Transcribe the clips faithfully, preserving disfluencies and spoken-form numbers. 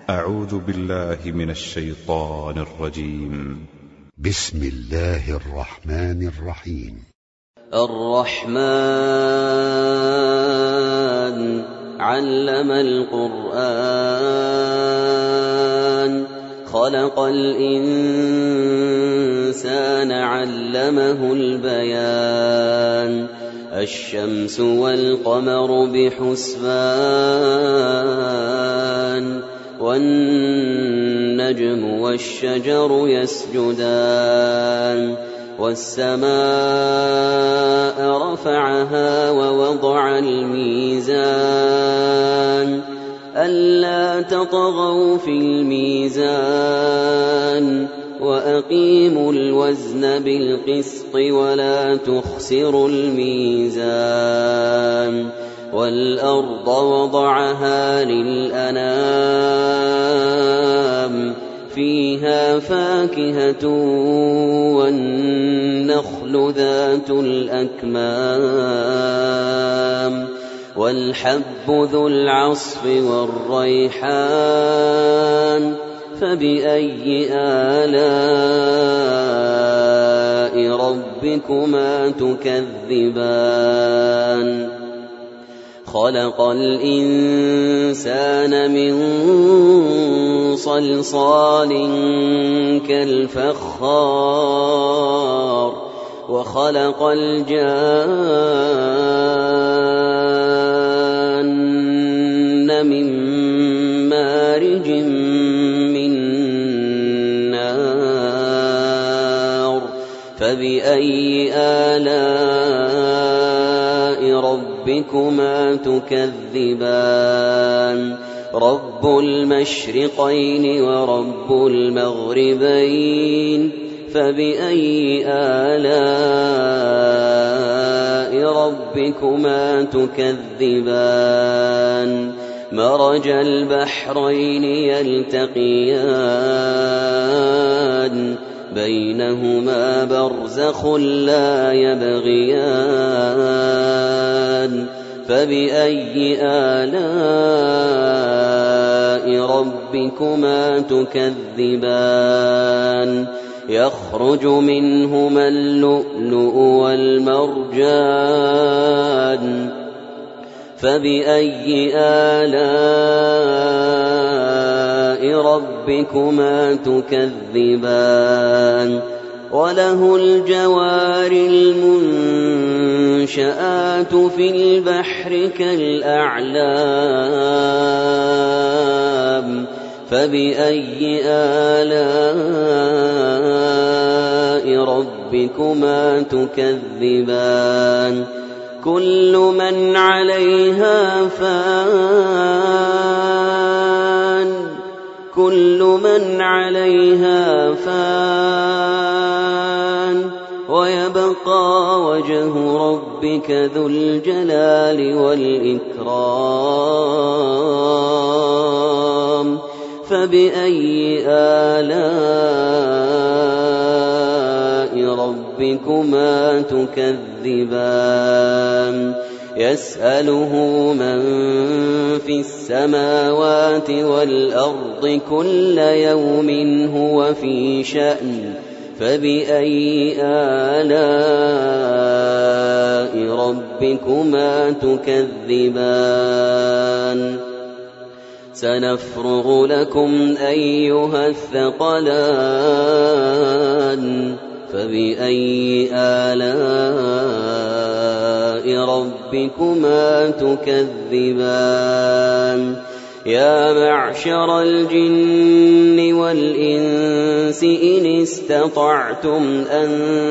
أعوذ بالله من الشيطان الرجيم. بسم الله الرحمن الرحيم. الرحمن علم القرآن خلق الإنسان علمه البيان الشمس والقمر بحسبان والنجم والشجر يسجدان والسماء رفعها ووضع الميزان ألا تطغوا في الميزان وأقيموا الوزن بالقسط ولا تخسروا الميزان والأرض وضعها للأنام فيها فاكهة والنخل ذات الأكمام والحب ذو العصف والريحان فبأي آلاء ربكما تكذبان خلق الإنسان من صلصال كالفخار وخلق الجان من مارج من نار فبأي آلاء ربكما تكذبان رب المشرقين ورب المغربين فبأي آلاء ربكما تكذبان مرج البحرين يلتقيان بينهما برزخ لا يبغيان فبأي آلاء ربكما تكذبان يخرج منهما اللؤلؤ والمرجان فبأي آلاء ربكما تكذبان وله الجوار المنشآت في البحر كالأعلام فبأي آلاء ربكما تكذبان كل من عليها فان كل من عليها فان ويبقى وجه ربك ذو الجلال والإكرام فبأي آلاء ربكما تكذبان يسأله من في السماوات والأرض كل يوم هو في شأن فبأي آلاء ربكما تكذبان سنفرغ لكم أيها الثقلان فبأي آلاء ربكما تكذبان يا معشر الجن والإنس إن استطعتم أن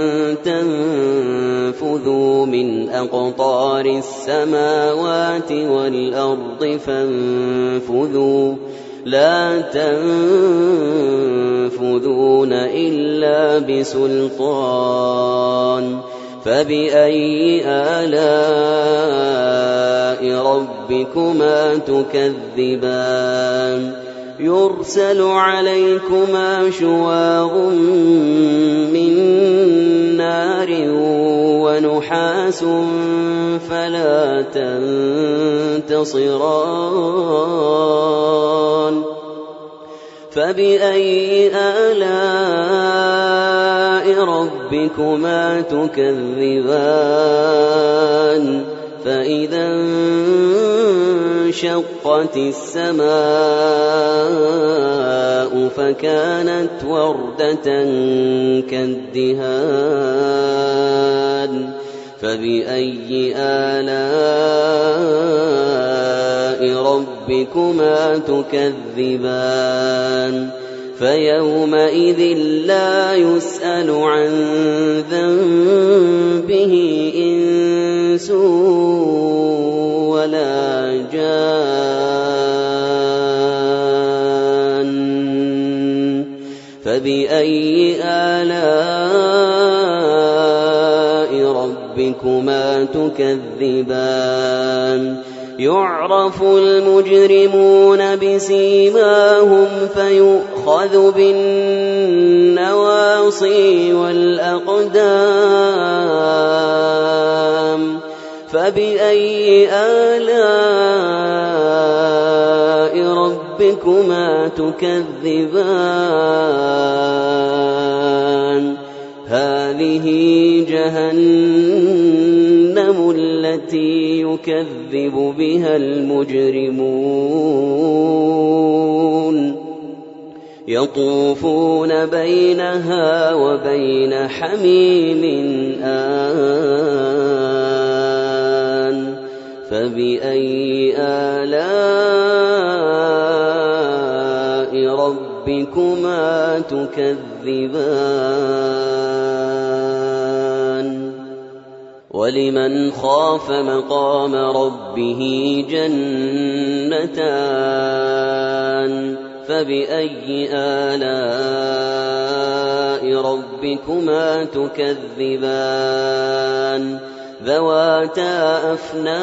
تنفذوا من أقطار السماوات والأرض فانفذوا لا تنفذون إلا بسلطان فبأي آلاء ربكما تكذبان يرسل عليكما شواظ من نار ونحاس فلا تنتصران فبأي آلاء ربكما تكذبان فإذا انشقت السماء فكانت وردة كالدهان فبأي آلاء ربكما تكذبان فيومئذ لا يسأل عن ذنبه إنس ولا جان فبأي آلاء ربكما تكذبان يعرف المجرمون بسيماهم فيؤخذ بالنواصي والأقدام فبأي آلاء ربكما تكذبان هذه جهنم التي يكذب بها المجرمون يطوفون بينها وبين حميم آن فبأي آلاء ربكما تكذبان ولمن خاف مقام ربه جنتان فبأي آلاء ربكما تكذبان ذواتا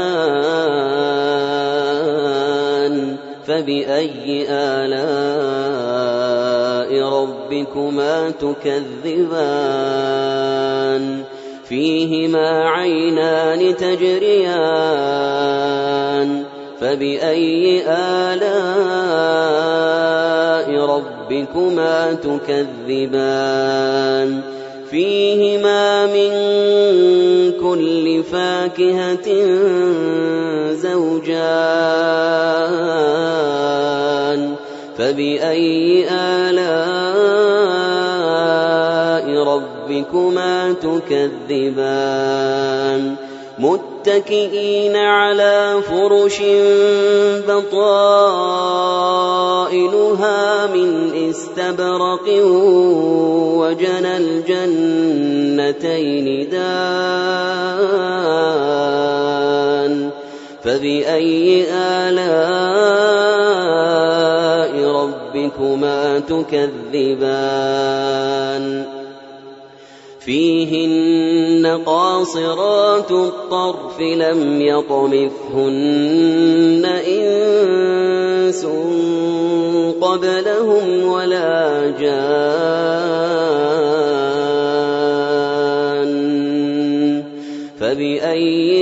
أفنان فبأي آلاء ربكما تكذبان فيهما عينان تجريان فبأي آلاء ربكما تكذبان فيهما من كل فاكهة زوجان فبأي آلاء ربكما تكذبان متكئين على فرش بطائنها من استبرق وجنى الجنتين دان فبأي آلاء ربكما تكذبان فيهن قاصرات الطرف لم يطمثهن إنس قبلهم ولا جان فبأي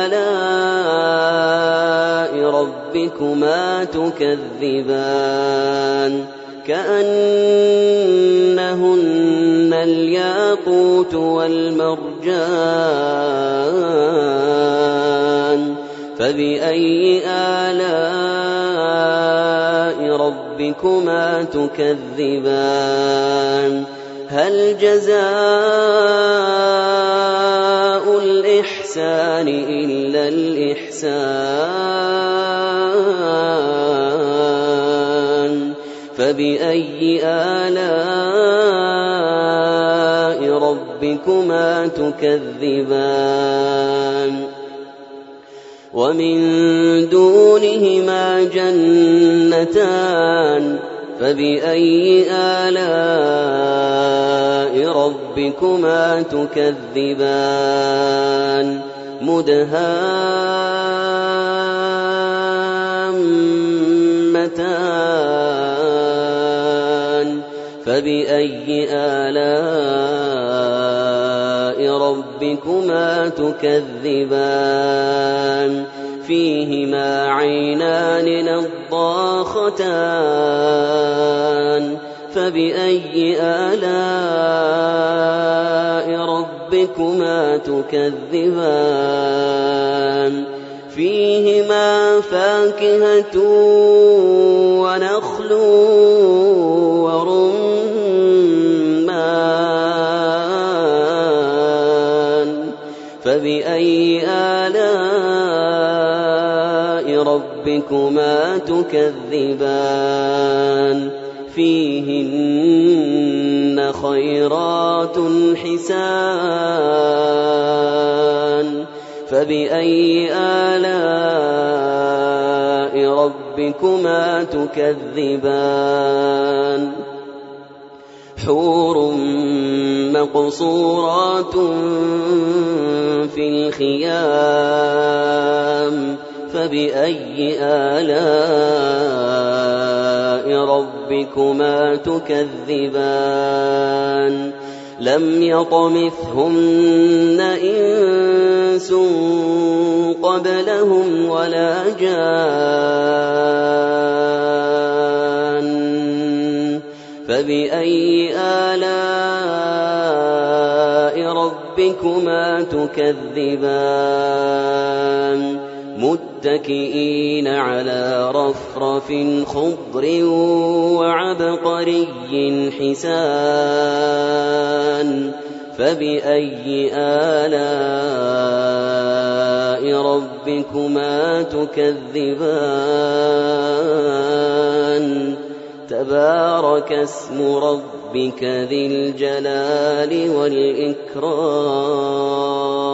آلاء ربكما تكذبان كأنهن الياقوت والمرجان فبأي آلاء ربكما تكذبان هل جزاء الإحسان إلا الإحسان فبأي آلاء ربكما تكذبان ومن دونهما جنتان فبأي آلاء ربكما تكذبان مدهامتان فبأي آلاء ربكما تكذبان فيهما عينان نضاختان فبأي آلاء ربكما تكذبان فيهما فاكهة ونخل ورمان فبأي آلاء ربكما تكذبان فيهن خيرات حسان فبأي آلاء ربكما تكذبان حور مقصورات في الخيام فبأي آلاء ربكما تكذبان لم يطمثهن إنس قبلهم ولا جان فبأي آلاء ربكما تكذبان متكئين على رفرف خضر وعبقري حسان فبأي آلاء ربكما تكذبان تبارك اسم ربك ذي الجلال والإكرام